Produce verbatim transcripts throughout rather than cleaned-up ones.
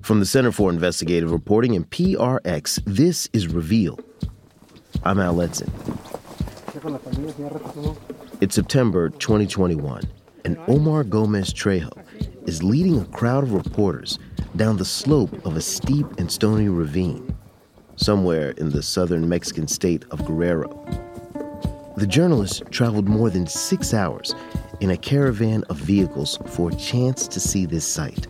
From the Center for Investigative Reporting and P R X, this is Reveal. I'm Al Letson. It's September twenty twenty-one, and Omar Gomez Trejo is leading a crowd of reporters down the slope of a steep and stony ravine, somewhere in the southern Mexican state of Guerrero. The journalist traveled more than six hours in a caravan of vehicles for a chance to see this site.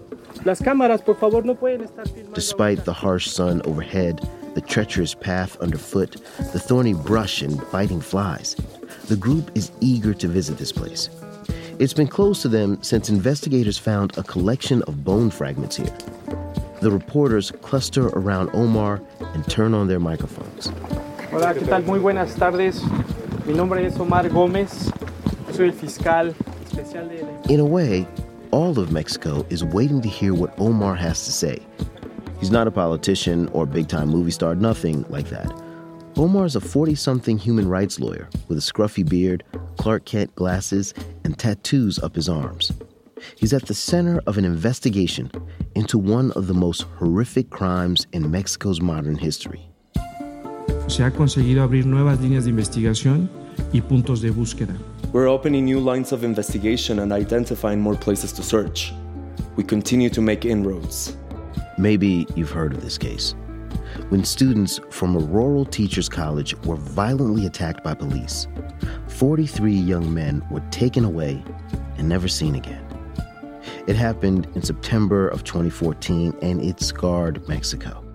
Despite the harsh sun overhead, the treacherous path underfoot, the thorny brush and biting flies, the group is eager to visit this place. It's been closed to them since investigators found a collection of bone fragments here. The reporters cluster around Omar and turn on their microphones. Hola, ¿qué tal? Muy buenas tardes. Mi nombre es Omar Gómez. Soy el fiscal especial de la... In a way, all of Mexico is waiting to hear what Omar has to say. He's not a politician or big-time movie star, nothing like that. Omar's a forty-something human rights lawyer with a scruffy beard, Clark Kent glasses, and tattoos up his arms. He's at the center of an investigation into one of the most horrific crimes in Mexico's modern history. Se ha conseguido abrir nuevas líneas de investigación y puntos de búsqueda. We're opening new lines of investigation and identifying more places to search. We continue to make inroads. Maybe you've heard of this case. When students from a rural teachers' college were violently attacked by police, forty-three young men were taken away and never seen again. It happened in September of twenty fourteen, and it scarred Mexico.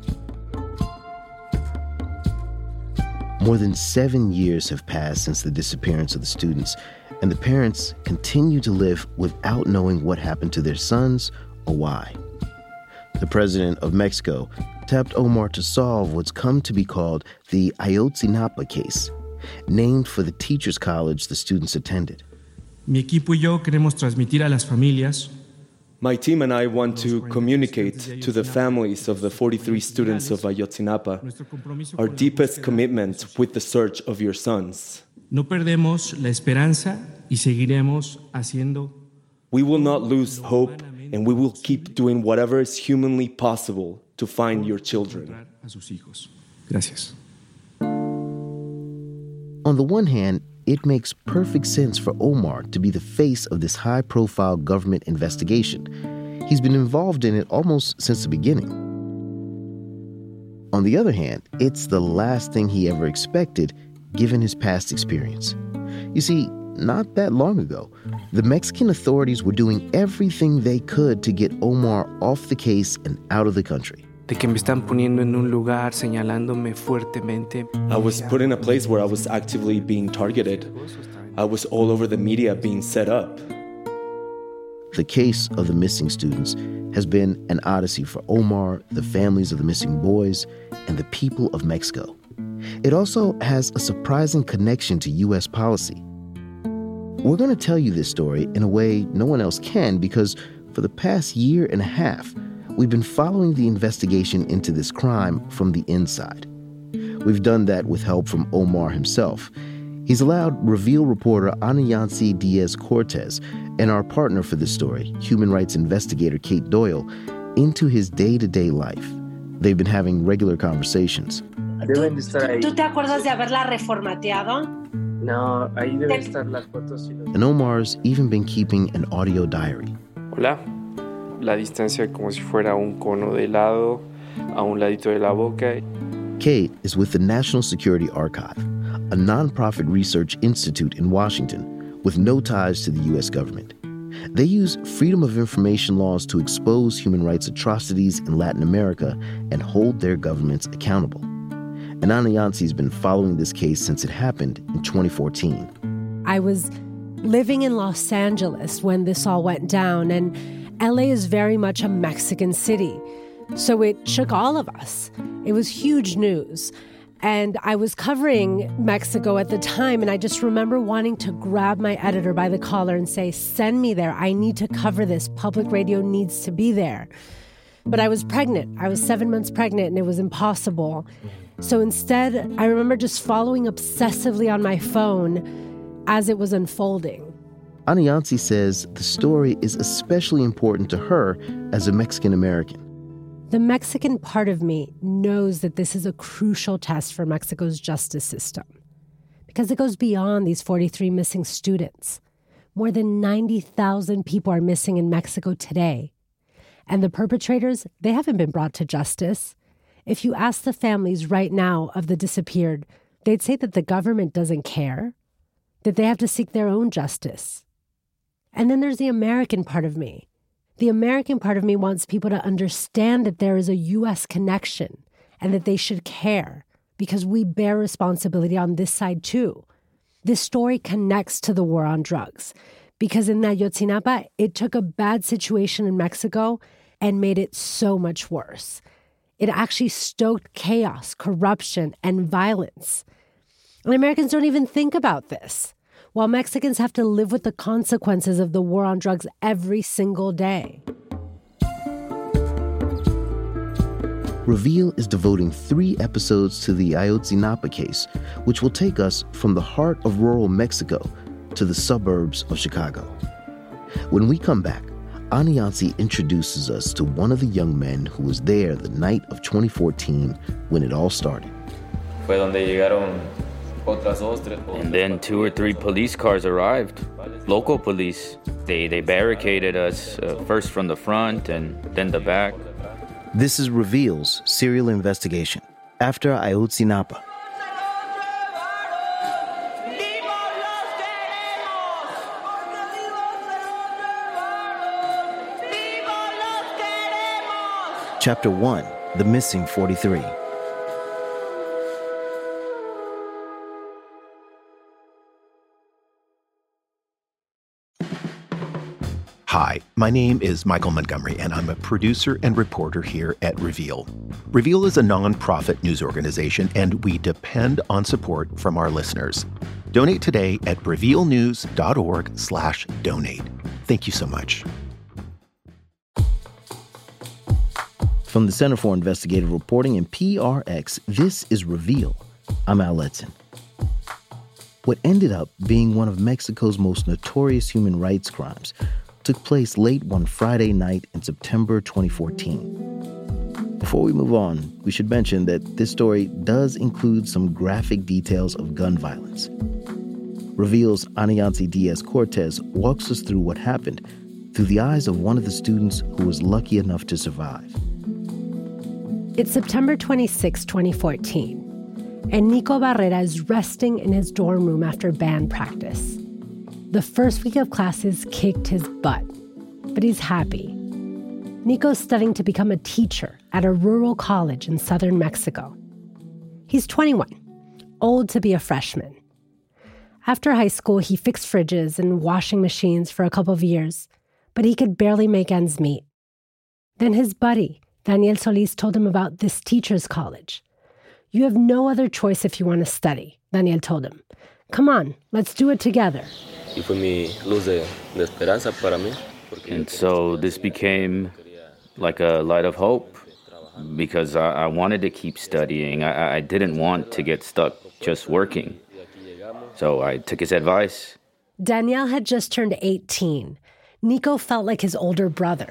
More than seven years have passed since the disappearance of the students, and the parents continue to live without knowing what happened to their sons or why. The president of Mexico tapped Omar to solve what's come to be called the Ayotzinapa case, named for the teachers' college the students attended. Mi equipo y yo queremos transmitir a las familias. My team and I want to communicate to the families of the forty-three students of Ayotzinapa our deepest commitment with the search of your sons. No perdemos la esperanza y seguiremos haciendo. We will not lose hope, and we will keep doing whatever is humanly possible to find your children. Gracias. On the one hand, it makes perfect sense for Omar to be the face of this high-profile government investigation. He's been involved in it almost since the beginning. On the other hand, it's the last thing he ever expected, given his past experience. You see, not that long ago, the Mexican authorities were doing everything they could to get Omar off the case and out of the country. De que me están poniendo en un lugar, señalándome fuertemente. I was put in a place where I was actively being targeted. I was all over the media being set up. The case of the missing students has been an odyssey for Omar, the families of the missing boys, and the people of Mexico. It also has a surprising connection to U S policy. We're going to tell you this story in a way no one else can because for the past year and a half, we've been following the investigation into this crime from the inside. We've done that with help from Omar himself. He's allowed Reveal reporter Ana Yancy Diaz-Cortez and our partner for this story, human rights investigator Kate Doyle, into his day-to-day life. They've been having regular conversations. Deben de estar ahí. ¿Tú te acuerdas de haberla reformateado? No, ahí deben estar las fotos. And Omar's even been keeping an audio diary. Hola. La distancia como si fuera un cono de helado a un ladito de la boca. Kate is with the National Security Archive, a nonprofit research institute in Washington with no ties to the U S government. They use freedom of information laws to expose human rights atrocities in Latin America and hold their governments accountable. And Ana Yancy's been following this case since it happened in twenty fourteen. I was living in Los Angeles when this all went down, and L A is very much a Mexican city. So it shook all of us. It was huge news. And I was covering Mexico at the time, and I just remember wanting to grab my editor by the collar and say, send me there. I need to cover this. Public radio needs to be there. But I was pregnant. I was seven months pregnant, and it was impossible. So instead, I remember just following obsessively on my phone as it was unfolding. Ana Yancy says the story is especially important to her as a Mexican American. The Mexican part of me knows that this is a crucial test for Mexico's justice system because it goes beyond these forty-three missing students. More than ninety thousand people are missing in Mexico today. And the perpetrators, they haven't been brought to justice. If you ask the families right now of the disappeared, they'd say that the government doesn't care, that they have to seek their own justice. And then there's the American part of me. The American part of me wants people to understand that there is a U S connection and that they should care because we bear responsibility on this side too. This story connects to the war on drugs because in Ayotzinapa, it took a bad situation in Mexico and made it so much worse. It actually stoked chaos, corruption, and violence. And Americans don't even think about this, while Mexicans have to live with the consequences of the war on drugs every single day. Reveal is devoting three episodes to the Ayotzinapa case, which will take us from the heart of rural Mexico to the suburbs of Chicago. When we come back, Ana Yancy introduces us to one of the young men who was there the night of twenty fourteen when it all started. And then two or three police cars arrived, local police. They, they barricaded us, uh, first from the front and then the back. This is Reveal's serial investigation after Ayotzinapa. Chapter one, The Missing forty-three. Hi, my name is Michael Montgomery, and I'm a producer and reporter here at Reveal. Reveal is a nonprofit news organization, and we depend on support from our listeners. Donate today at revealnews.org slash donate. Thank you so much. From the Center for Investigative Reporting and P R X, this is Reveal. I'm Al Letson. What ended up being one of Mexico's most notorious human rights crimes took place late one Friday night in September twenty fourteen. Before we move on, we should mention that this story does include some graphic details of gun violence. Reveal's Ana Yancy Diaz-Cortez walks us through what happened through the eyes of one of the students who was lucky enough to survive. It's September twenty-sixth, twenty fourteen, and Nico Barrera is resting in his dorm room after band practice. The first week of classes kicked his butt, but he's happy. Nico's studying to become a teacher at a rural college in southern Mexico. He's twenty-one, old to be a freshman. After high school, he fixed fridges and washing machines for a couple of years, but he could barely make ends meet. Then his buddy, Daniel Solis, told him about this teacher's college. You have no other choice if you want to study, Daniel told him. Come on, let's do it together. And so this became like a light of hope because I, I wanted to keep studying. I, I didn't want to get stuck just working. So I took his advice. Daniel had just turned eighteen. Nico felt like his older brother.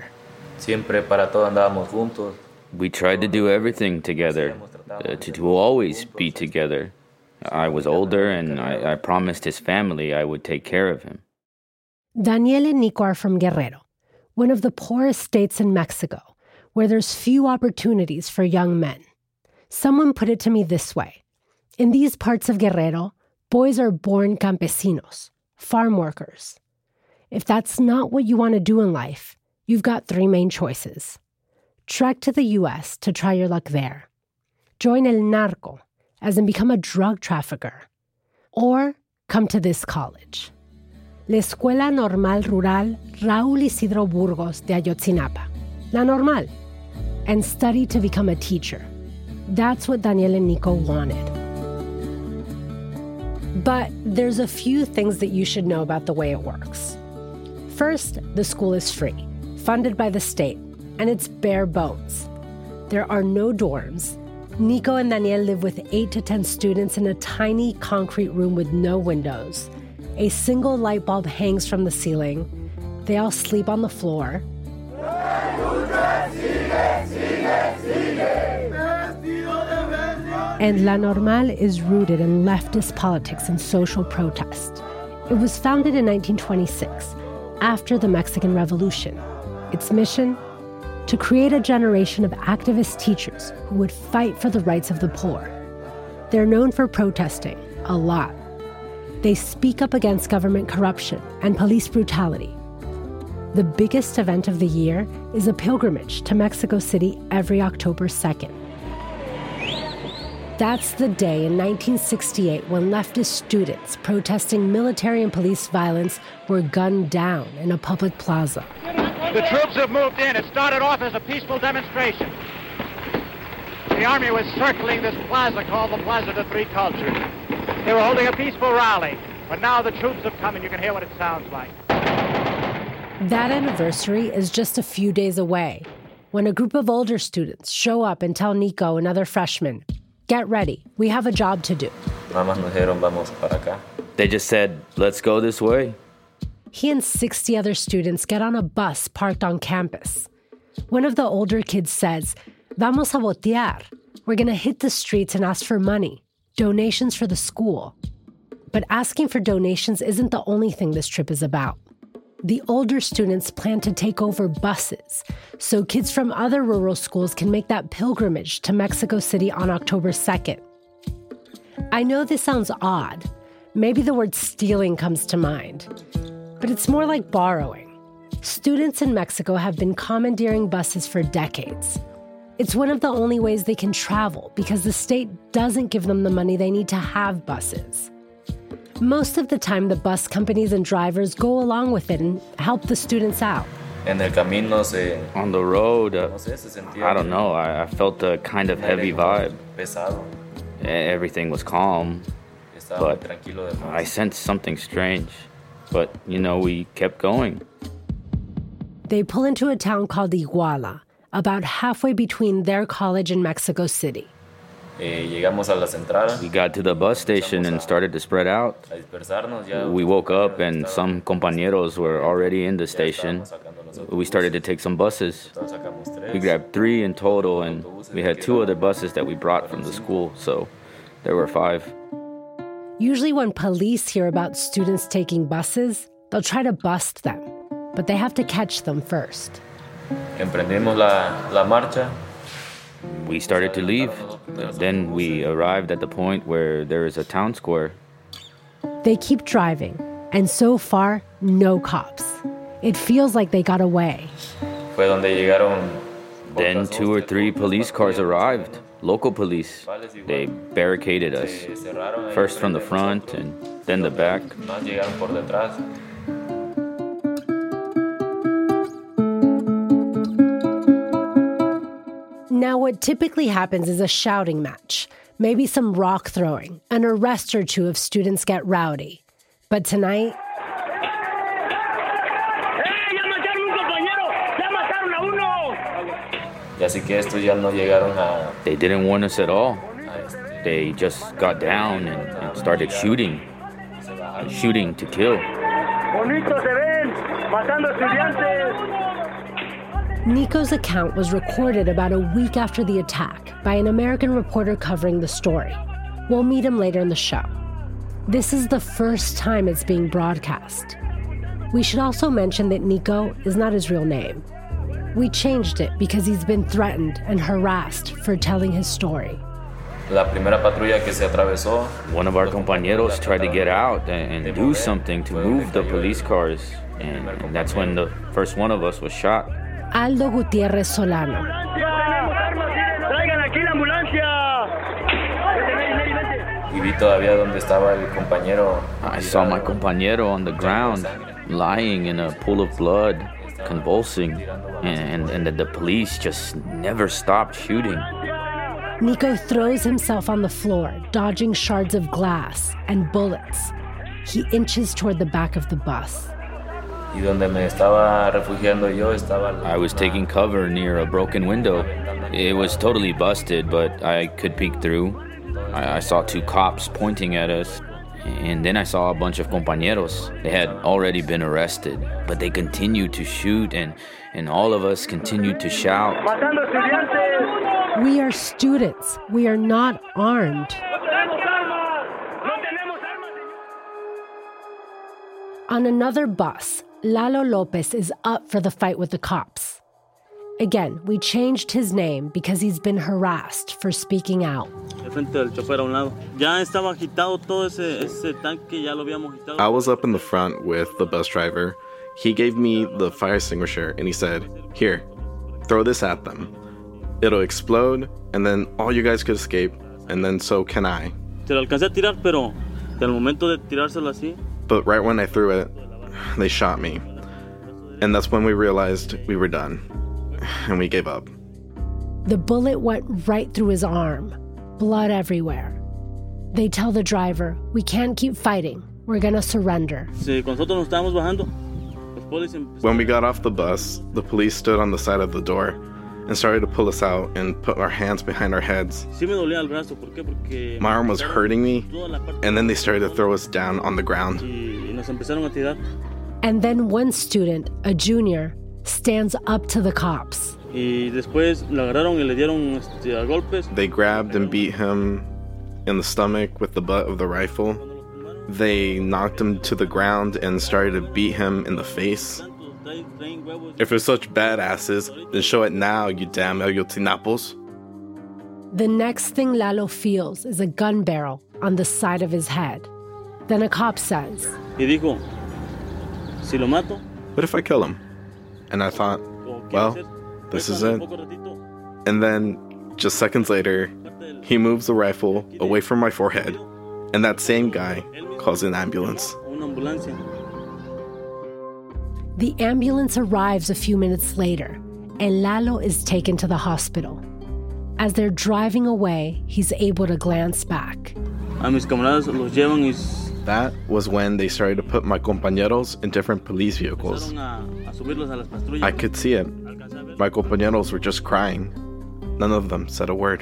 We tried to do everything together, uh, to, to always be together. I was older, and I, I promised his family I would take care of him. Daniel and Nico are from Guerrero, one of the poorest states in Mexico, where there's few opportunities for young men. Someone put it to me this way. In these parts of Guerrero, boys are born campesinos, farm workers. If that's not what you want to do in life, you've got three main choices. Trek to the U S to try your luck there. Join El Narco, as in become a drug trafficker. Or come to this college. La Escuela Normal Rural Raúl Isidro Burgos de Ayotzinapa, La Normal, and study to become a teacher. That's what Daniel and Nico wanted. But there's a few things that you should know about the way it works. First, the school is free, funded by the state, and it's bare bones. There are no dorms. Nico and Daniel live with eight to ten students in a tiny concrete room with no windows. A single light bulb hangs from the ceiling. They all sleep on the floor. And La Normal is rooted in leftist politics and social protest. It was founded in nineteen twenty-six, after the Mexican Revolution. Its mission? To create a generation of activist teachers who would fight for the rights of the poor. They're known for protesting a lot. They speak up against government corruption and police brutality. The biggest event of the year is a pilgrimage to Mexico City every October second. That's the day in nineteen sixty-eight when leftist students protesting military and police violence were gunned down in a public plaza. The troops have moved in. It started off as a peaceful demonstration. The army was circling this plaza called the Plaza de Three Cultures. They were holding a peaceful rally, but now the troops have come and you can hear what it sounds like. That anniversary is just a few days away, when a group of older students show up and tell Nico and other freshmen, "Get ready, we have a job to do." They just said, "Let's go this way." He and sixty other students get on a bus parked on campus. One of the older kids says, "Vamos a botear." We're going to hit the streets and ask for money, donations for the school. But asking for donations isn't the only thing this trip is about. The older students plan to take over buses so kids from other rural schools can make that pilgrimage to Mexico City on October second. I know this sounds odd. Maybe the word stealing comes to mind. But it's more like borrowing. Students in Mexico have been commandeering buses for decades. It's one of the only ways they can travel because the state doesn't give them the money they need to have buses. Most of the time, the bus companies and drivers go along with it and help the students out. On the road, uh, I don't know, I, I felt a kind of heavy vibe. Everything was calm, but I sensed something strange. But, you know, we kept going. They pull into a town called Iguala, about halfway between their college and Mexico City. We got to the bus station and started to spread out. We woke up and some compañeros were already in the station. We started to take some buses. We grabbed three in total, and we had two other buses that we brought from the school, so there were five. Usually when police hear about students taking buses, they'll try to bust them, but they have to catch them first. We started to leave. Then we arrived at the point where there is a town square. They keep driving, and so far, no cops. It feels like they got away. Then two or three police cars arrived, local police. They barricaded us, first from the front and then the back. Now, what typically happens is a shouting match, maybe some rock throwing, an arrest or two if students get rowdy. But tonight, they didn't warn us at all. They just got down and, and started shooting. Shooting to kill. Nico's account was recorded about a week after the attack by an American reporter covering the story. We'll meet him later in the show. This is the first time it's being broadcast. We should also mention that Nico is not his real name. We changed it because he's been threatened and harassed for telling his story. One of our compañeros tried to get out and, and do something to move the police cars, and, and that's when the first one of us was shot. Aldo Gutierrez Solano. I saw my compañero on the ground, lying in a pool of blood, convulsing, and, and, and the police just never stopped shooting. Nico throws himself on the floor, dodging shards of glass and bullets. He inches toward the back of the bus. I was taking cover near a broken window. It was totally busted, but I could peek through. I, I saw two cops pointing at us, And then I saw a bunch of compañeros. They had already been arrested, but they continued to shoot, and, and all of us continued to shout. We are students. We are not armed. On another bus, Lalo Lopez is up for the fight with the cops. Again, we changed his name because he's been harassed for speaking out. I was up in the front with the bus driver. He gave me the fire extinguisher and he said, "Here, throw this at them. It'll explode and then all you guys could escape, and then so can I." But right when I threw it, they shot me. And that's when we realized we were done. And we gave up. The bullet went right through his arm, blood everywhere. They tell the driver, "We can't keep fighting. We're gonna surrender." When we got off the bus, the police stood on the side of the door and started to pull us out and put our hands behind our heads. My arm was hurting me, and then they started to throw us down on the ground. And then one student, a junior, stands up to the cops. They grabbed and beat him in the stomach with the butt of the rifle. They knocked him to the ground and started to beat him in the face. If you're such badasses, then show it now, you damn Ayotzinapos. The next thing Lalo feels is a gun barrel on the side of his head. Then a cop says, "What if I kill him?" And I thought, well, this is it. And then, just seconds later, he moves the rifle away from my forehead, and that same guy calls an ambulance. The ambulance arrives a few minutes later, and Lalo is taken to the hospital. As they're driving away, he's able to glance back. That was when they started to put my compañeros in different police vehicles. I could see it. My compañeros were just crying. None of them said a word.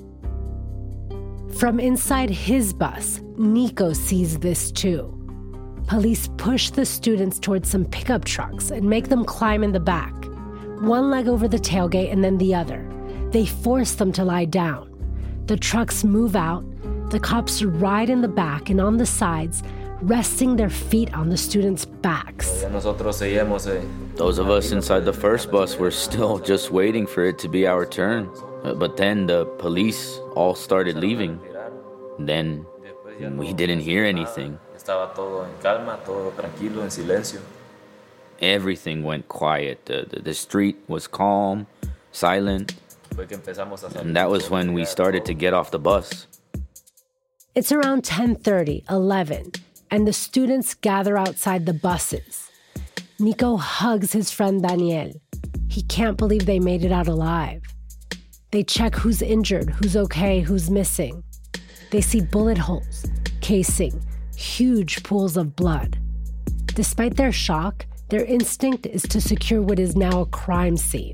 From inside his bus, Nico sees this too. Police push the students towards some pickup trucks and make them climb in the back. One leg over the tailgate and then the other. They force them to lie down. The trucks move out. The cops ride in the back and on the sides, resting their feet on the students' backs. Those of us inside the first bus were still just waiting for it to be our turn. But then the police all started leaving. Then we didn't hear anything. Everything went quiet. The, the, the street was calm, silent. And that was when we started to get off the bus. It's around ten thirty, eleven, and the students gather outside the buses. Nico hugs his friend Daniel. He can't believe they made it out alive. They check who's injured, who's okay, who's missing. They see bullet holes, casing, huge pools of blood. Despite their shock, their instinct is to secure what is now a crime scene.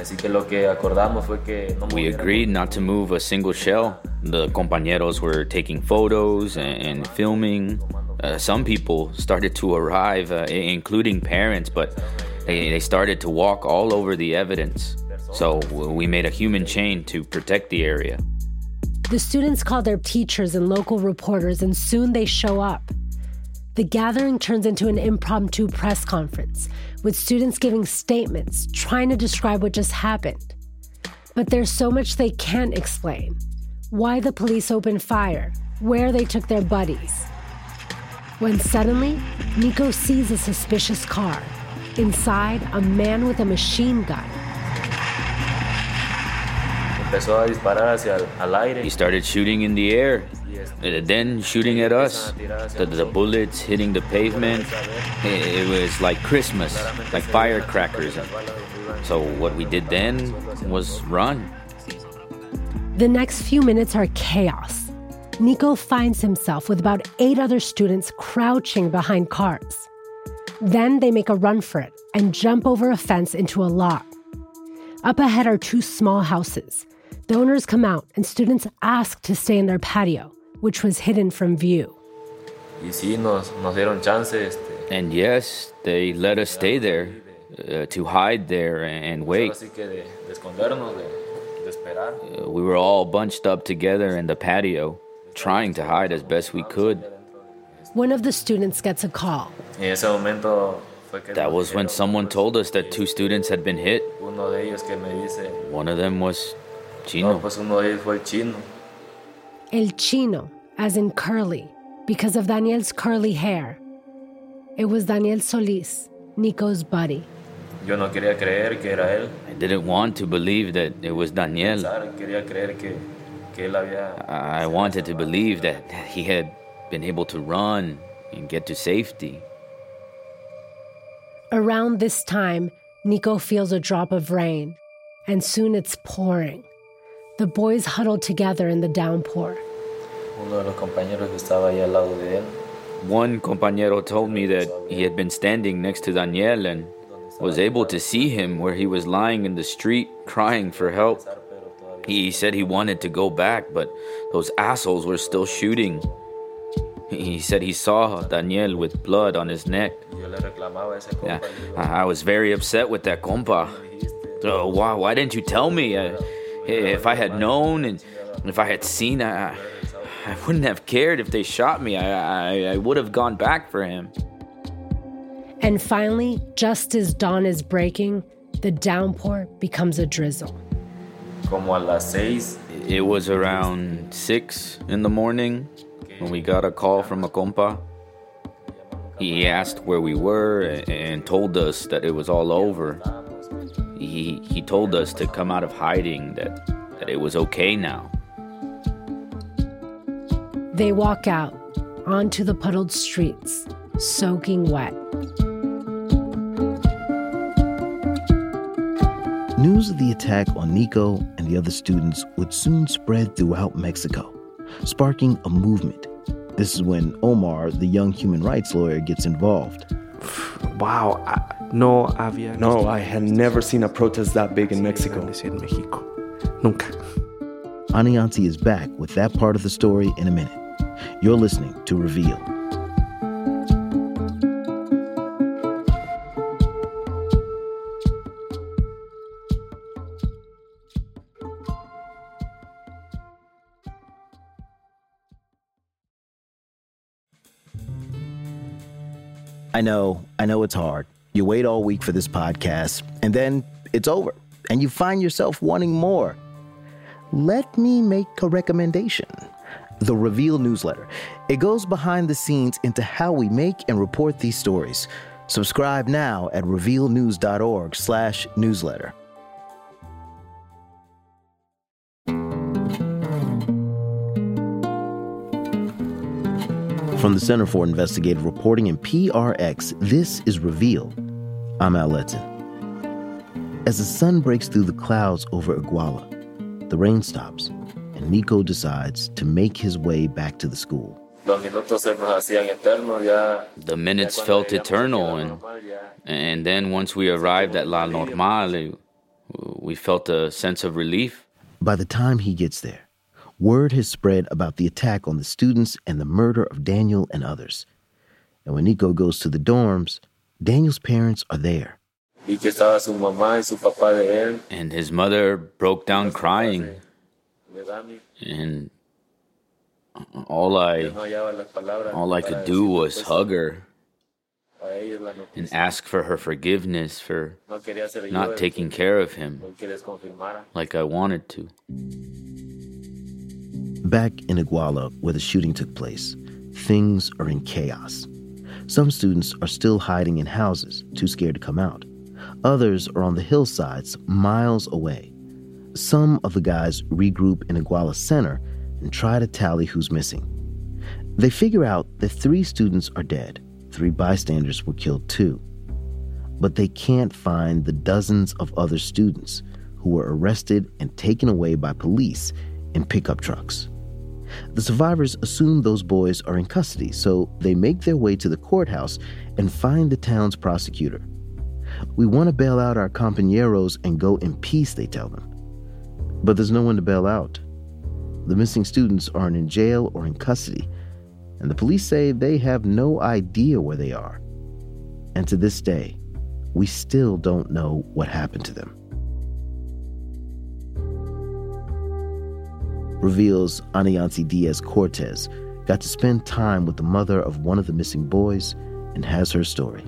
We agreed not to move a single shell. The compañeros were taking photos and, and filming. Uh, some people started to arrive, uh, including parents, but they, they started to walk all over the evidence. So we made a human chain to protect the area. The students call their teachers and local reporters, and soon they show up. The gathering turns into an impromptu press conference, with students giving statements, trying to describe what just happened. But there's so much they can't explain. Why the police opened fire, where they took their buddies. When suddenly, Nico sees a suspicious car. Inside, a man with a machine gun. He started shooting in the air, then shooting at us. The, the bullets hitting the pavement. It, it was like Christmas, like firecrackers. So what we did then was run. The next few minutes are chaos. Nico finds himself with about eight other students crouching behind cars. Then they make a run for it and jump over a fence into a lot. Up ahead are two small houses. The owners come out and students ask to stay in their patio, which was hidden from view. And yes, they let us stay there, uh, to hide there and wait. Uh, we were all bunched up together in the patio, trying to hide as best we could. One of the students gets a call. That was when someone told us that two students had been hit. One of them was Chino. El Chino, as in curly, because of Daniel's curly hair. It was Daniel Solis, Nico's buddy. I didn't want to believe that it was Daniel. I wanted to believe that he had been able to run and get to safety. Around this time, Nico feels a drop of rain, and soon it's pouring. The boys huddle together in the downpour. One compañero told me that he had been standing next to Daniel and was able to see him where he was lying in the street crying for help. He said he wanted to go back, but those assholes were still shooting. He said he saw Daniel with blood on his neck. Yeah, I was very upset with that compa. So why, why didn't you tell me? Uh, if I had known and if I had seen, I, I wouldn't have cared if they shot me. I, I, I would have gone back for him. And finally, just as dawn is breaking, the downpour becomes a drizzle. It was around six in the morning when we got a call from a compa. He asked where we were and told us that it was all over. He he told us to come out of hiding, that, that it was okay now. They walk out onto the puddled streets, soaking wet. News of the attack on Nico and the other students would soon spread throughout Mexico, sparking a movement. This is when Omar, the young human rights lawyer, gets involved. Wow, no había... No, I had never seen a protest that big in Mexico. Nunca. Anianti is back with that part of the story in a minute. You're listening to Reveal. I know, I know it's hard. You wait all week for this podcast, and then it's over, and you find yourself wanting more. Let me make a recommendation. The Reveal newsletter. It goes behind the scenes into how we make and report these stories. Subscribe now at revealnews.org slash newsletter. From the Center for Investigative Reporting and P R X, this is Reveal. I'm Al Letson. As the sun breaks through the clouds over Iguala, the rain stops, and Nico decides to make his way back to the school. The minutes felt eternal, and, and then once we arrived at La Normal, we felt a sense of relief. By the time he gets there, word has spread about the attack on the students and the murder of Daniel and others. And when Nico goes to the dorms, Daniel's parents are there. And his mother broke down crying. And all I, all I could do was hug her and ask for her forgiveness for not taking care of him like I wanted to. Back in Iguala, where the shooting took place, things are in chaos. Some students are still hiding in houses, too scared to come out. Others are on the hillsides, miles away. Some of the guys regroup in Iguala Center and try to tally who's missing. They figure out that three students are dead. Three bystanders were killed too. But they can't find the dozens of other students who were arrested and taken away by police in pickup trucks. The survivors assume those boys are in custody, so they make their way to the courthouse and find the town's prosecutor. We want to bail out our compañeros and go in peace, they tell them. But there's no one to bail out. The missing students aren't in jail or in custody, and the police say they have no idea where they are. And to this day, we still don't know what happened to them. Reveal's Anayansi Diaz-Cortez got to spend time with the mother of one of the missing boys and has her story.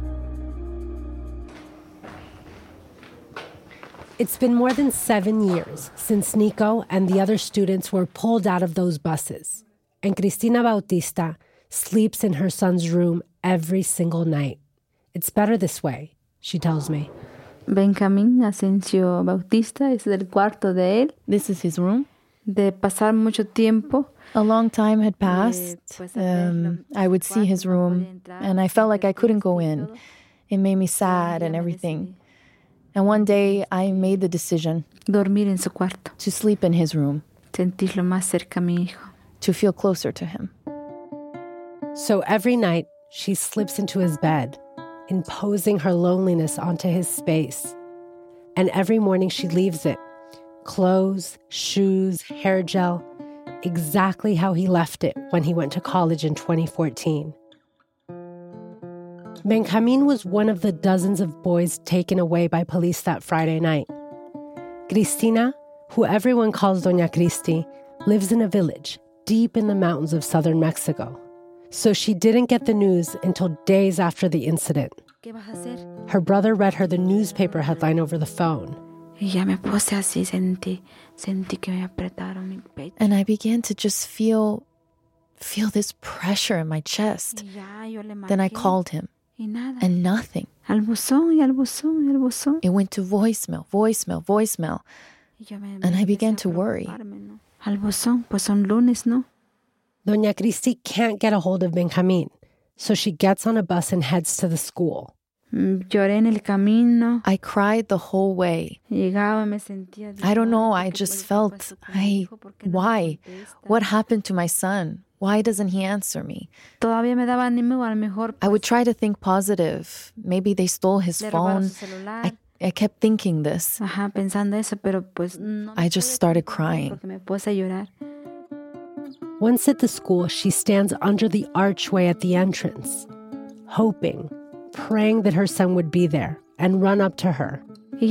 It's been more than seven years since Nico and the other students were pulled out of those buses, and Cristina Bautista sleeps in her son's room every single night. It's better this way, she tells me. Benjamín Asensio Bautista es el cuarto de él. This is his room. De pasar mucho tiempo. A long time had passed. Um, I would see his room, and I felt like I couldn't go in. It made me sad and everything. And one day, I made the decision dormir en su cuarto, to sleep in his room, sentirlo más cerca a mi hijo, to feel closer to him. So every night, she slips into his bed, imposing her loneliness onto his space. And every morning, she leaves it. Clothes, shoes, hair gel, exactly how he left it when he went to college in twenty fourteen. Benjamin was one of the dozens of boys taken away by police that Friday night. Cristina, who everyone calls Doña Cristi, lives in a village deep in the mountains of southern Mexico. So she didn't get the news until days after the incident. Her brother read her the newspaper headline over the phone. And I began to just feel, feel this pressure in my chest. Then I called him. And nothing. Al buzón y al buzón y al buzón. It went to voicemail, voicemail, voicemail. And I began to worry. Al buzón, pues son lunes, ¿no? Doña Cristi can't get a hold of Benjamin, so she gets on a bus and heads to the school. Lloré en el camino. I cried the whole way. Llegaba, me sentía. I don't know, I just felt, I, why? What happened to my son? Why doesn't he answer me? Todavía me daba ánimo, a lo mejor. I would try to think positive. Maybe they stole his phone. I, I kept thinking this. Ajá, pensando eso, pero pues no. I just started crying. Me puse a llorar. Once at the school, she stands under the archway at the entrance, hoping, praying that her son would be there, and run up to her.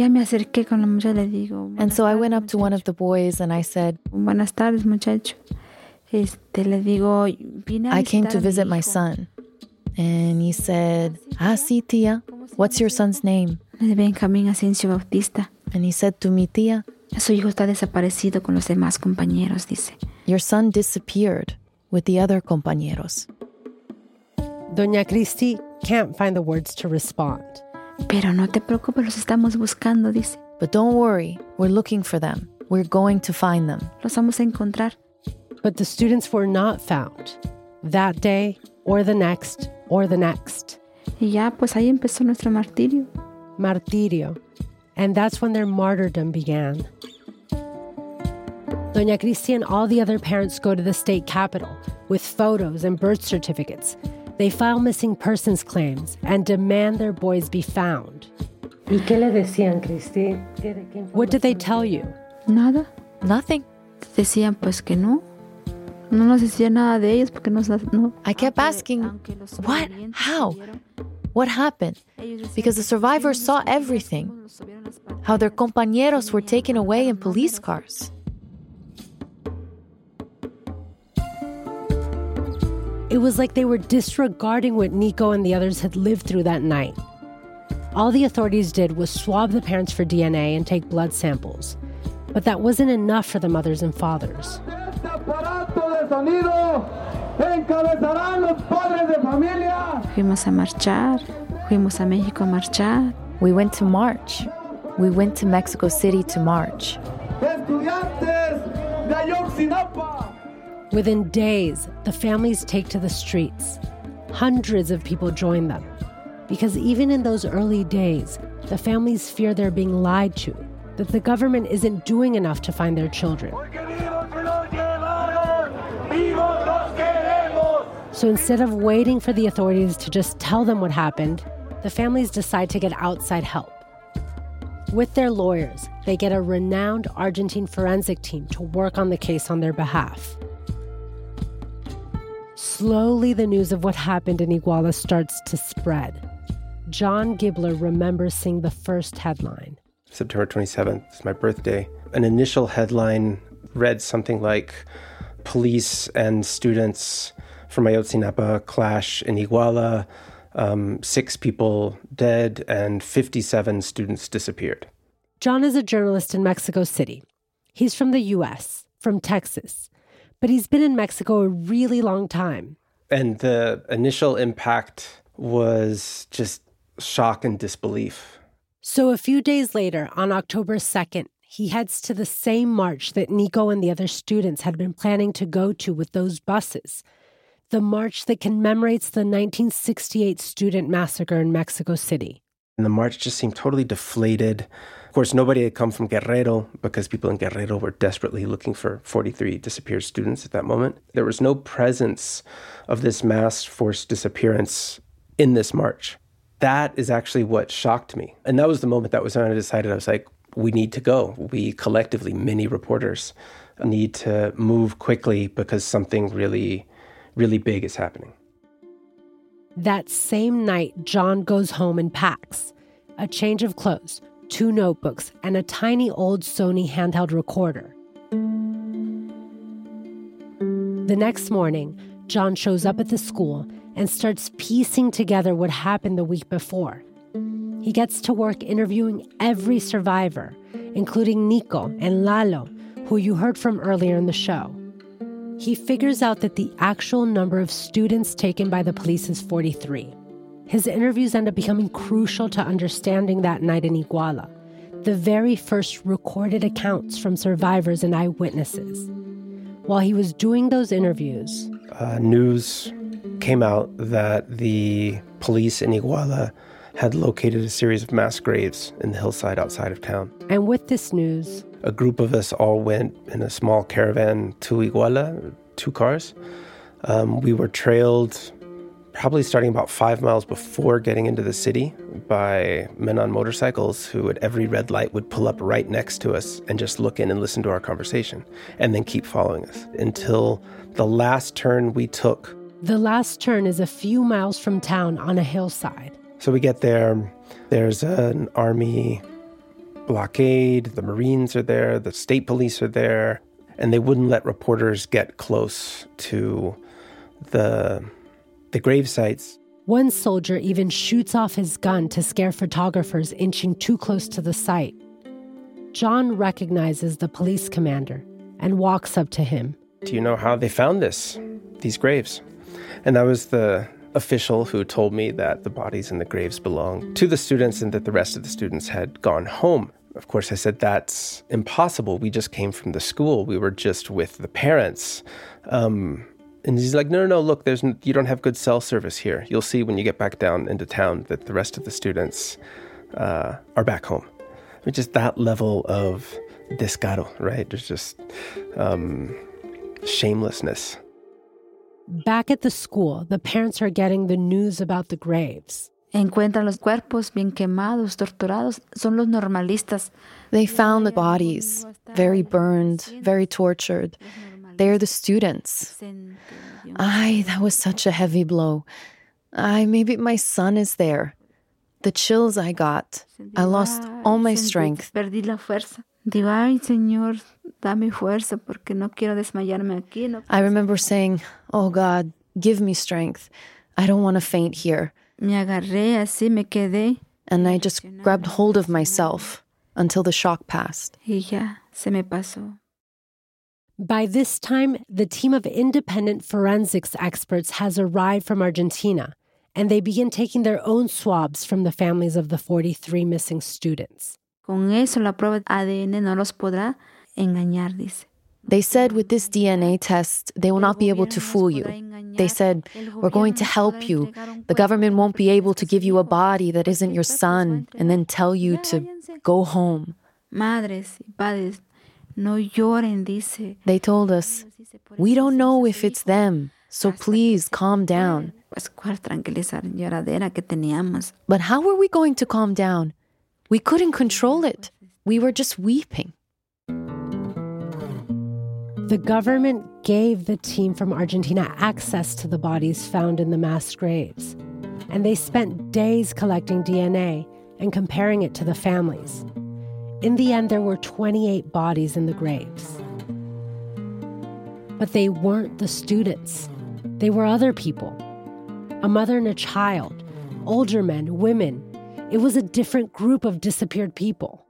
And so I went up to one of the boys and I said, Buenas tardes, muchacho. Este, le digo, I came to visit my son. And he said, Ah, sí, tía. What's your son's name? Benjamín Asensio Bautista. And he said to me, tía, su hijo está desaparecido con los demás compañeros, dice. Your son disappeared with the other compañeros. Doña Cristi can't find the words to respond. Pero no te preocupes, los estamos buscando, dice. But don't worry, we're looking for them. We're going to find them. Los vamos a encontrar. But the students were not found. That day, or the next, or the next. Y ya, pues ahí empezó nuestro martirio. Martirio. And that's when their martyrdom began. Doña Cristi and all the other parents go to the state capitol with photos and birth certificates. They file missing persons claims and demand their boys be found. ¿Y qué le decían, Cristi? What did they tell you? Nada. Nothing. Decían pues que no. No nos decían nada de ellos porque no, no. I kept asking, what? How? What happened? Because the survivors saw everything. How their compañeros were taken away in police cars. It was like they were disregarding what Nico and the others had lived through that night. All the authorities did was swab the parents for D N A and take blood samples. But that wasn't enough for the mothers and fathers. Fuimos a marchar. Fuimos a México a marchar. We went to march. We went to Mexico City to march. Within days, the families take to the streets. Hundreds of people join them. Because even in those early days, the families fear they're being lied to, that the government isn't doing enough to find their children. So instead of waiting for the authorities to just tell them what happened, the families decide to get outside help. With their lawyers, they get a renowned Argentine forensic team to work on the case on their behalf. Slowly, the news of what happened in Iguala starts to spread. John Gibler remembers seeing the first headline. September twenty-seventh is my birthday. An initial headline read something like, police and students from Ayotzinapa clash in Iguala, um, six people dead and fifty-seven students disappeared. John is a journalist in Mexico City. He's from the U S, from Texas, but he's been in Mexico a really long time. And the initial impact was just shock and disbelief. So a few days later, on October second, he heads to the same march that Nico and the other students had been planning to go to with those buses. The march that commemorates the nineteen sixty-eight student massacre in Mexico City. And the march just seemed totally deflated. Of course, nobody had come from Guerrero because people in Guerrero were desperately looking for forty-three disappeared students at that moment. There was no presence of this mass forced disappearance in this march. That is actually what shocked me. And that was the moment that was when I decided, I was like, we need to go. We collectively, many reporters, need to move quickly because something really, really big is happening. That same night, John goes home and packs a change of clothes, two notebooks, and a tiny old Sony handheld recorder. The next morning, John shows up at the school and starts piecing together what happened the week before. He gets to work interviewing every survivor, including Nico and Lalo, who you heard from earlier in the show. He figures out that the actual number of students taken by the police is forty-three. His interviews end up becoming crucial to understanding that night in Iguala, the very first recorded accounts from survivors and eyewitnesses. While he was doing those interviews, uh, news came out that the police in Iguala had located a series of mass graves in the hillside outside of town. And with this news, a group of us all went in a small caravan to Iguala, two cars. Um, we were trailed probably starting about five miles before getting into the city by men on motorcycles who at every red light would pull up right next to us and just look in and listen to our conversation and then keep following us until the last turn we took. The last turn is a few miles from town on a hillside. So we get there, there's an army blockade, the Marines are there, the state police are there, and they wouldn't let reporters get close to the, the grave sites. One soldier even shoots off his gun to scare photographers inching too close to the site. John recognizes the police commander and walks up to him. Do you know how they found this, these graves? And that was the official who told me that the bodies in the graves belonged to the students and that the rest of the students had gone home. Of course, I said, that's impossible. We just came from the school. We were just with the parents. Um, and he's like, no, no, no, look, there's, you don't have good cell service here. You'll see when you get back down into town that the rest of the students uh, are back home. I mean, just that level of descaro, right? There's just um, shamelessness. Back at the school, the parents are getting the news about the graves. Encuentran los cuerpos bien quemados, torturados. Son los normalistas. They found the bodies, very burned, very tortured. They're the students. Ay, that was such a heavy blow. Ay, maybe my son is there. The chills I got. I lost all my strength. Perdí la fuerza. Digo, ay, Señor, dame fuerza porque no quiero desmayarme aquí. No. I remember saying, oh God, give me strength. I don't want to faint here. Me agarré, así me quedé. And I just grabbed hold of myself until the shock passed. Y ya, se me pasó. By this time, the team of independent forensics experts has arrived from Argentina, and they begin taking their own swabs from the families of the forty-three missing students. Con eso, la prueba A D N no los podrá engañar, dice. They said with this D N A test, they will not be able to fool you. They said, we're going to help you. The government won't be able to give you a body that isn't your son and then tell you to go home. Madres y padres, no lloren, dice. They told us, we don't know if it's them, so please calm down. But how were we going to calm down? We couldn't control it. We were just weeping. The government gave the team from Argentina access to the bodies found in the mass graves, and they spent days collecting D N A and comparing it to the families. In the end, there were twenty-eight bodies in the graves. But they weren't the students. They were other people. A mother and a child, older men, women. It was a different group of disappeared people.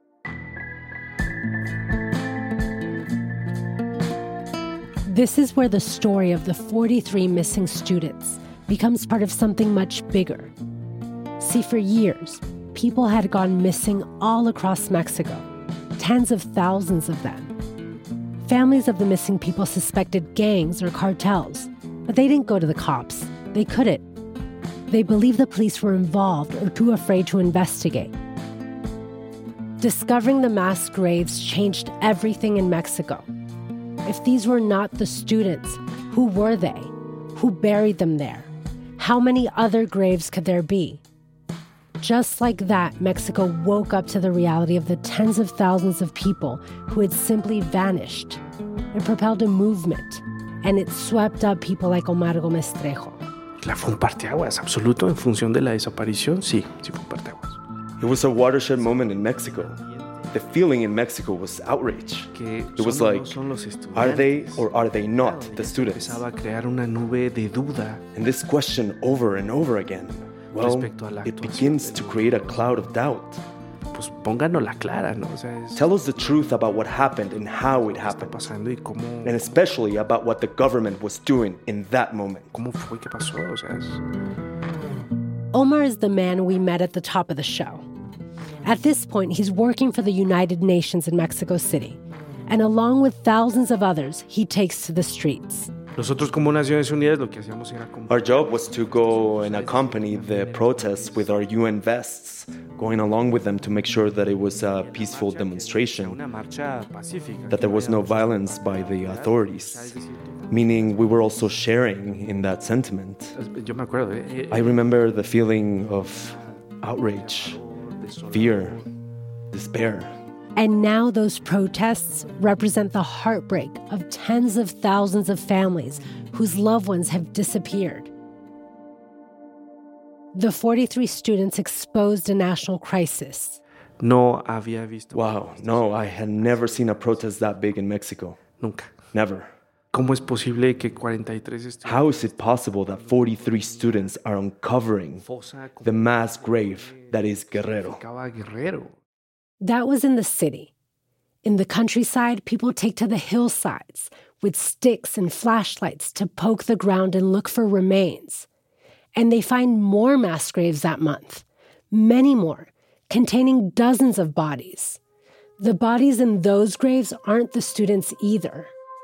This is where the story of the forty-three missing students becomes part of something much bigger. See, for years, people had gone missing all across Mexico, tens of thousands of them. Families of the missing people suspected gangs or cartels, but they didn't go to the cops. They couldn't. They believed the police were involved or too afraid to investigate. Discovering the mass graves changed everything in Mexico. If these were not the students, who were they? Who buried them there? How many other graves could there be? Just like that, Mexico woke up to the reality of the tens of thousands of people who had simply vanished. It propelled a movement, and it swept up people like Omar Gómez Trejo. Fue un parteaguas absoluto en función de la desaparición. Sí, sí fue un parteaguas. It was a watershed moment in Mexico. The feeling in Mexico was outrage. It was like, are they or are they not the students? Empezaba a crear una nube de duda. And this question over and over again, well, it begins to create a cloud of doubt. Pues pónganos la clara, ¿no? O sea, es, Tell us the truth about what happened and how it happened. Pasando y cómo, and especially about what the government was doing in that moment. ¿Cómo fue que pasó? O sea, es... Omar is the man we met at the top of the show. At this point, he's working for the United Nations in Mexico City. And along with thousands of others, he takes to the streets. Nosotros como Naciones Unidas lo que hacíamos era como... Our job was to go and accompany the protests with our U N vests, going along with them to make sure that it was a peaceful demonstration, that there was no violence by the authorities, meaning we were also sharing in that sentiment. I remember the feeling of outrage, fear, despair. And now those protests represent the heartbreak of tens of thousands of families whose loved ones have disappeared. The forty-three students exposed a national crisis. No había visto. Wow, no, I had never seen a protest that big in Mexico. Nunca. Never. ¿Cómo es posible que cuarenta y tres estudiantes... How is it possible that forty-three students are uncovering the mass grave that is Guerrero? Guerrero. That was in the city. In the countryside, people take to the hillsides with sticks and flashlights to poke the ground and look for remains. And they find more mass graves that month, many more, containing dozens of bodies. The bodies in those graves aren't the students either.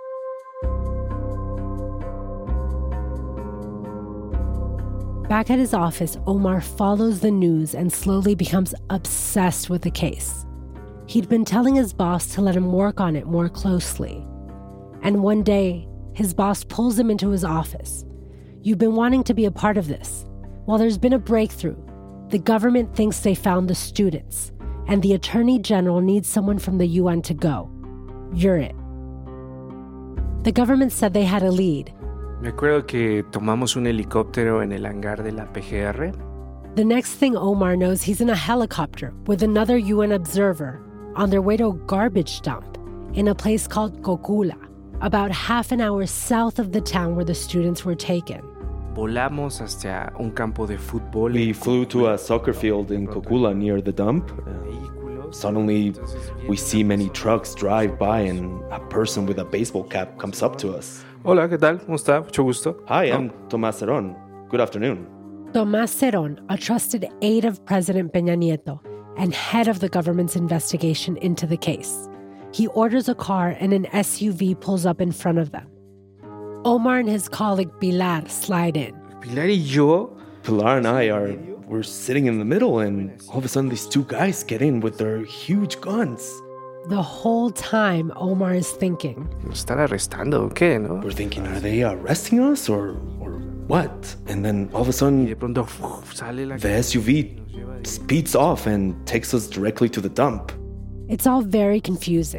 Back at his office, Omar follows the news and slowly becomes obsessed with the case. He'd been telling his boss to let him work on it more closely. And one day, his boss pulls him into his office. You've been wanting to be a part of this. Well, there's been a breakthrough. The government thinks they found the students, and the Attorney General needs someone from the U N to go. You're it. The government said they had a lead. Me acuerdo que tomamos un helicóptero en el hangar de la P G R. The next thing Omar knows, he's in a helicopter with another U N observer on their way to a garbage dump in a place called Cocula, about half an hour south of the town where the students were taken. Volamos hacia un campo de fútbol. We flew to a soccer field in Cocula near the dump. Uh, suddenly, we see many trucks drive by and a person with a baseball cap comes up to us. Hola, ¿qué tal? ¿Cómo está? Mucho gusto. Hi, I'm Tomás Cerón. Good afternoon. Tomás Cerón, a trusted aide of President Peña Nieto and head of the government's investigation into the case. He orders a car and an S U V pulls up in front of them. Omar and his colleague Pilar slide in. Pilar y yo? Pilar and I are, we're sitting in the middle and all of a sudden these two guys get in with their huge guns. The whole time, Omar is thinking, ¿Nos están arrestando o qué, no? We're thinking, are they arresting us or, or what? And then all of a sudden, de pronto, uf, sale la the S U V speeds off and takes us directly to the dump. It's all very confusing.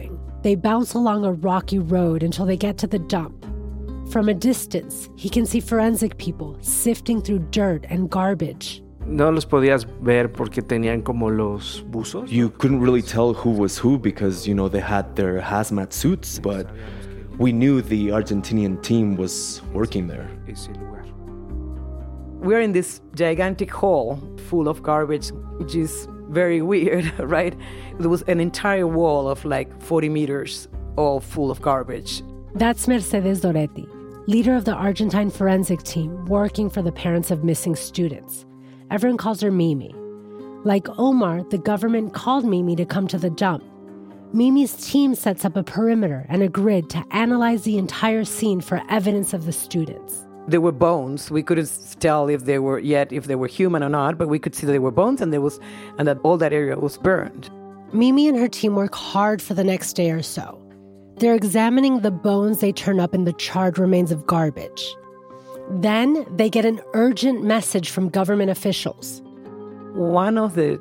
They bounce along a rocky road until they get to the dump. From a distance, he can see forensic people sifting through dirt and garbage. No los podías ver porque tenían como los buzos. You couldn't really tell who was who because, you know, they had their hazmat suits, but we knew the Argentinian team was working there. We're in this gigantic hall full of garbage, which is very weird, right? There was an entire wall of like forty meters all full of garbage. That's Mercedes Doretti, leader of the Argentine forensic team working for the parents of missing students. Everyone calls her Mimi. Like Omar, the government called Mimi to come to the dump. Mimi's team sets up a perimeter and a grid to analyze the entire scene for evidence of the students. There were bones. We couldn't tell if they were yet if they were human or not, but we could see that there were bones and there was and that all that area was burned. Mimi and her team work hard for the next day or so. They're examining the bones they turn up in the charred remains of garbage. Then they get an urgent message from government officials. One of the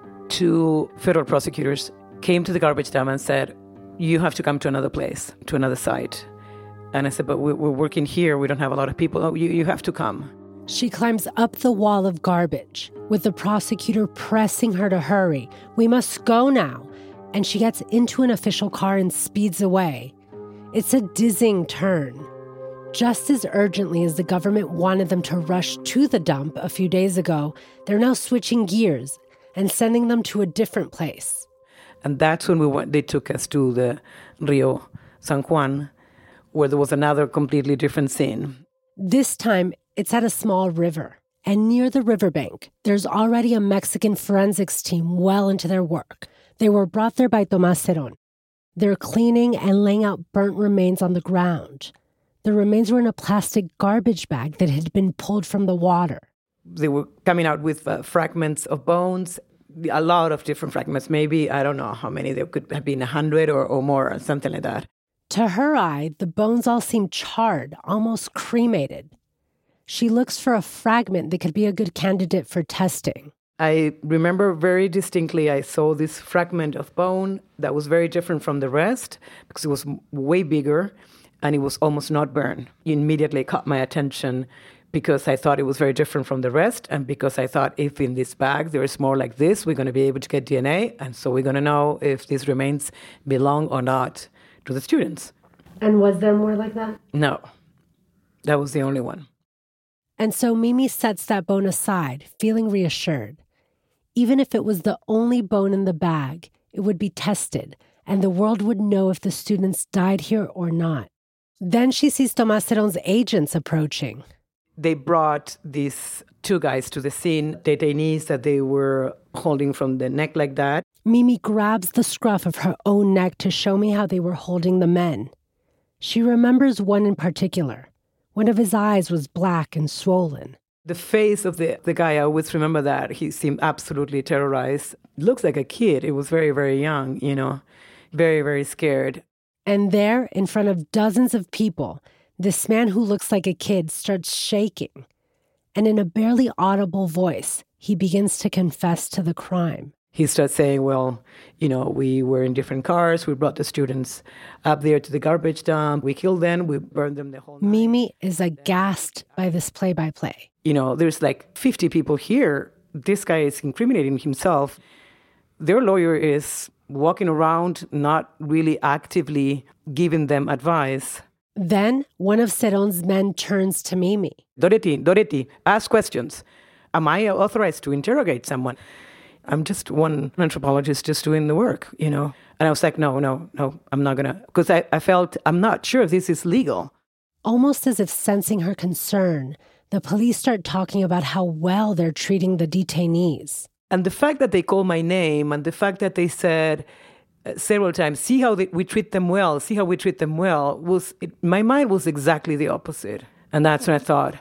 two federal prosecutors came to the garbage dump and said, "You have to come to another place, to another site." And I said, "But we're working here. We don't have a lot of people. Oh, you, you have to come." She climbs up the wall of garbage, with the prosecutor pressing her to hurry. "We must go now." And she gets into an official car and speeds away. It's a dizzying turn. Just as urgently as the government wanted them to rush to the dump a few days ago, they're now switching gears and sending them to a different place. And that's when we went, they took us to the Rio San Juan, where there was another completely different scene. This time, it's at a small river. And near the riverbank, there's already a Mexican forensics team well into their work. They were brought there by Tomás Cerón. They're cleaning and laying out burnt remains on the ground. The remains were in a plastic garbage bag that had been pulled from the water. They were coming out with uh, fragments of bones, a lot of different fragments, maybe, I don't know how many, there could have been a hundred or, or more, or something like that. To her eye, the bones all seem charred, almost cremated. She looks for a fragment that could be a good candidate for testing. I remember very distinctly I saw this fragment of bone that was very different from the rest because it was way bigger and it was almost not burned. It immediately caught my attention because I thought it was very different from the rest and because I thought if in this bag there is more like this, we're going to be able to get D N A and so we're going to know if these remains belong or not to the students. And was there more like that? No, that was the only one. And so Mimi sets that bone aside, feeling reassured. Even if it was the only bone in the bag, it would be tested, and the world would know if the students died here or not. Then she sees Tomás Cerón's agents approaching. They brought these two guys to the scene, detainees that they were holding from the neck like that. Mimi grabs the scruff of her own neck to show me how they were holding the men. She remembers one in particular. One of his eyes was black and swollen. The face of the, the guy, I always remember that. He seemed absolutely terrorized. Looks like a kid. He was very, very young, you know, very, very scared. And there, in front of dozens of people, this man who looks like a kid starts shaking. And in a barely audible voice, he begins to confess to the crime. He starts saying, well, you know, we were in different cars. We brought the students up there to the garbage dump. We killed them. We burned them the whole night. Mimi is aghast by this play-by-play. You know, there's like fifty people here. This guy is incriminating himself. Their lawyer is walking around, not really actively giving them advice. Then one of Cerón's men turns to Mimi. Doretti, Doretti, ask questions. Am I authorized to interrogate someone? I'm just one anthropologist just doing the work, you know. And I was like, no, no, no, I'm not going to. Because I, I felt, I'm not sure if this is legal. Almost as if sensing her concern, the police start talking about how well they're treating the detainees. And the fact that they called my name and the fact that they said uh, several times, see how they, we treat them well, see how we treat them well, was it, my mind was exactly the opposite. And that's when I thought,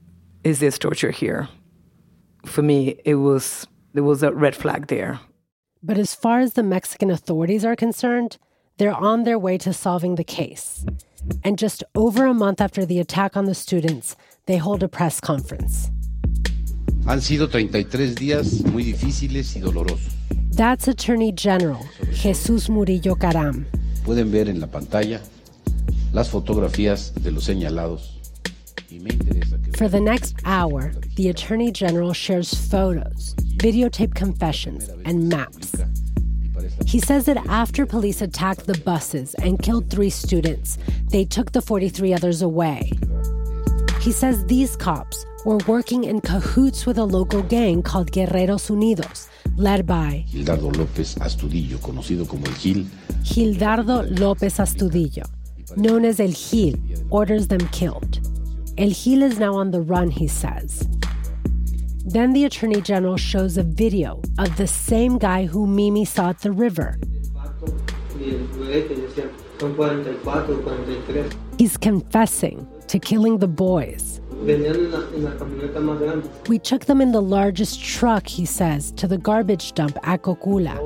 is this torture here? For me, it was... There was a red flag there. But as far as the Mexican authorities are concerned, they're on their way to solving the case. And just over a month after the attack on the students, they hold a press conference. Han sido treinta y tres días muy difíciles y dolorosos. That's Attorney General Jesus Murillo Caram. pueden ver en la pantalla las fotografías de los señalados. For the next hour, the Attorney General shares photos, videotape confessions, and maps. He says that after police attacked the buses and killed three students, they took the forty-three others away. He says these cops were working in cahoots with a local gang called Guerreros Unidos, led by Gildardo López Astudillo, conocido como El Gil. Gildardo López Astudillo, known as El Gil, orders them killed. El Gil is now on the run, he says. Then the Attorney General shows a video of the same guy who Mimi saw at the river. He's confessing to killing the boys. We took them in the largest truck, he says, to the garbage dump at Cocula.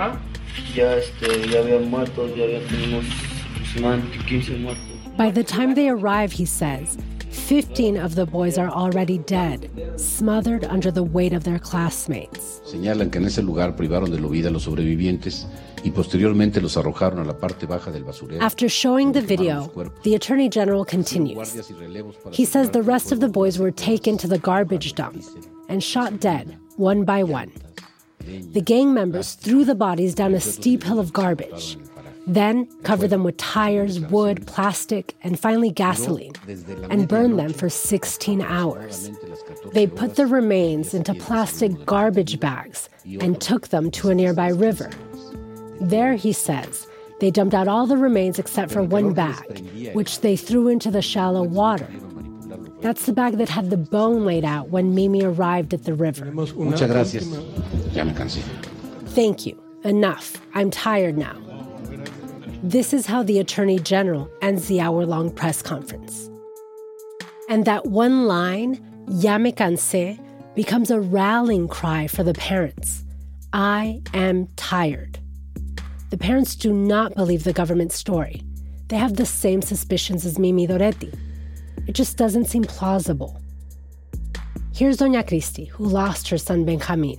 By the time they arrive, he says, fifteen of the boys are already dead, smothered under the weight of their classmates. Señalan que en ese lugar privaron de la vida a los sobrevivientes y posteriormente los arrojaron a la parte baja del basurero. After showing the video, the Attorney General continues. He says the rest of the boys were taken to the garbage dump and shot dead, one by one. The gang members threw the bodies down a steep hill of garbage, then covered them with tires, wood, plastic, and finally gasoline, and burned them for sixteen hours. They put the remains into plastic garbage bags and took them to a nearby river. There, he says, they dumped out all the remains except for one bag, which they threw into the shallow water. That's the bag that had the bone laid out when Mimi arrived at the river. Muchas gracias. Ya me cansé. Thank you. Enough. I'm tired now. This is how the Attorney General ends the hour-long press conference. And that one line, ya me cansé, becomes a rallying cry for the parents. I am tired. The parents do not believe the government's story. They have the same suspicions as Mimi Doretti. It just doesn't seem plausible. Here's Doña Cristi, who lost her son Benjamin.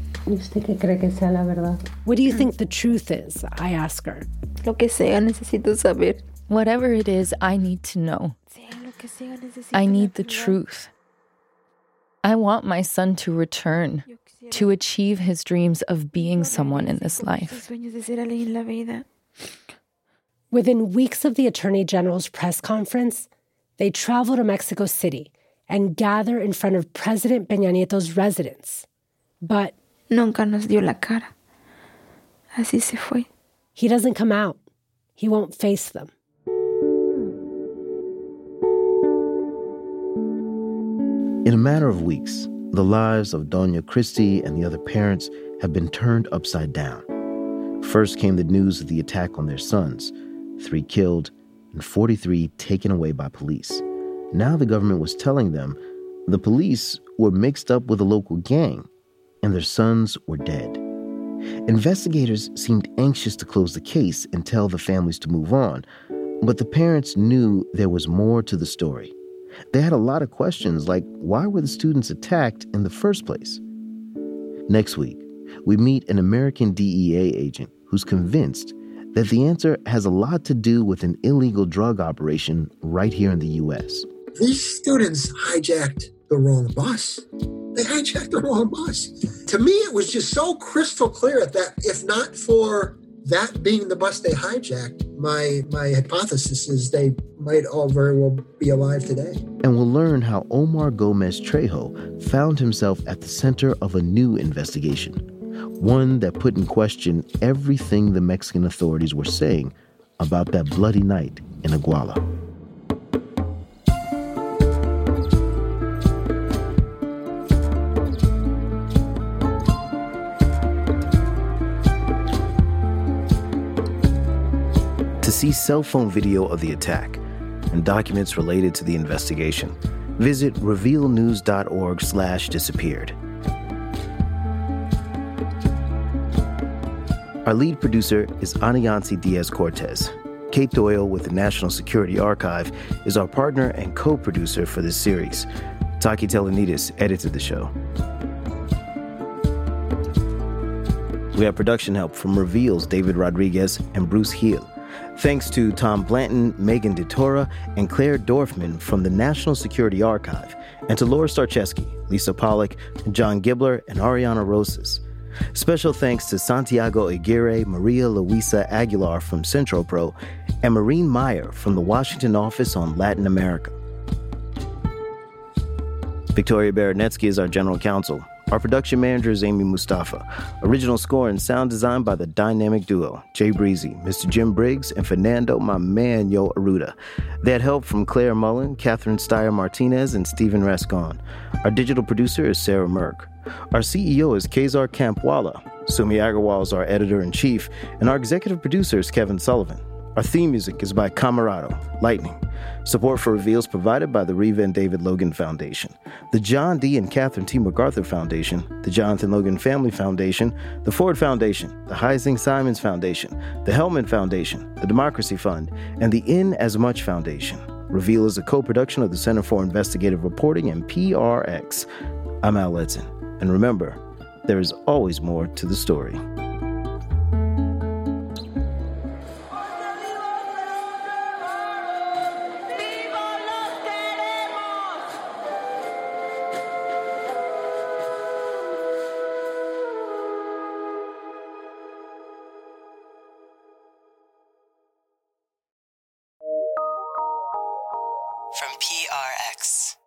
What do you think the truth is? I ask her. Lo que sea, necesito saber. Whatever it is, I need to know. I need the truth. I want my son to return, to achieve his dreams of being someone in this life. Within weeks of the Attorney General's press conference, they travel to Mexico City and gather in front of President Peña Nieto's residence. But nunca nos dio la cara. Así se fue. He doesn't come out. He won't face them. In a matter of weeks, the lives of Doña Cristi and the other parents have been turned upside down. First came the news of the attack on their sons, three killed and forty-three taken away by police. Now the government was telling them the police were mixed up with a local gang and their sons were dead. Investigators seemed anxious to close the case and tell the families to move on, but the parents knew there was more to the story. They had a lot of questions like, why were the students attacked in the first place? Next week, we meet an American D E A agent who's convinced that the answer has a lot to do with an illegal drug operation right here in the U S. These students hijacked the wrong bus. They hijacked the wrong bus. To me, it was just so crystal clear that if not for that being the bus they hijacked, my my hypothesis is they might all very well be alive today. And we'll learn how Omar Gomez Trejo found himself at the center of a new investigation, one that put in question everything the Mexican authorities were saying about that bloody night in Iguala. To see cell phone video of the attack and documents related to the investigation, visit revealnews.org slash disappeared. Our lead producer is Anayansi Diaz-Cortez. Kate Doyle with the National Security Archive is our partner and co-producer for this series. Taki Telenidis edited the show. We have production help from Reveal's David Rodriguez and Bruce Heel. Thanks to Tom Blanton, Megan DeTora, and Claire Dorfman from the National Security Archive, and to Laura Starcheski, Lisa Pollock, John Gibler, and Ariana Rosas. Special thanks to Santiago Aguirre, Maria Luisa Aguilar from CentroPro, and Maureen Meyer from the Washington office on Latin America. Victoria Baranetsky is our general counsel. Our production manager is Amy Mustafa. Original score and sound design by the dynamic duo, Jay Breezy, Mister Jim Briggs, and Fernando, my man, Yo Aruda. They had help from Claire Mullen, Catherine Steyer-Martinez, and Stephen Rascon. Our digital producer is Sarah Merck. Our C E O is Kezar Kampwala. Sumi Agarwal is our editor-in-chief, and our executive producer is Kevin Sullivan. Our theme music is by Camarado, Lightning. Support for Reveal is provided by the Reva and David Logan Foundation, the John D. and Catherine T. MacArthur Foundation, the Jonathan Logan Family Foundation, the Ford Foundation, the Heising Simons Foundation, the Hellman Foundation, the Democracy Fund, and the In As Much Foundation. Reveal is a co-production of the Center for Investigative Reporting and P R X. I'm Al Letson, and remember, there is always more to the story. From P R X.